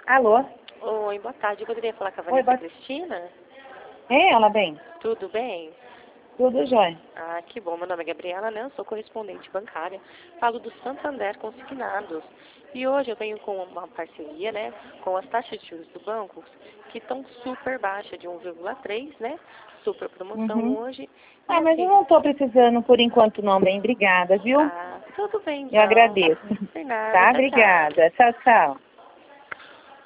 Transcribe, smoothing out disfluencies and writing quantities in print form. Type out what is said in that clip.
Alô? Oi, boa tarde. Eu poderia falar com a Oi, Vanessa Cristina? É ela, bem? Tudo bem? Tudo jóia. Ah, que bom. Meu nome é Gabriela, né? Eu sou correspondente bancária. Falo do Santander Consignados. E hoje eu venho com uma parceria, né? Com as taxas de juros do banco, que estão super baixas, de 1,3, né? Super promoção Uhum. hoje. E Ah, mas eu assim, não tô precisando por enquanto não, bem. Obrigada, viu? tudo bem Eu então. agradeço. Sem nada. Tá? Tchau, tchau. Obrigada. Tchau, tchau.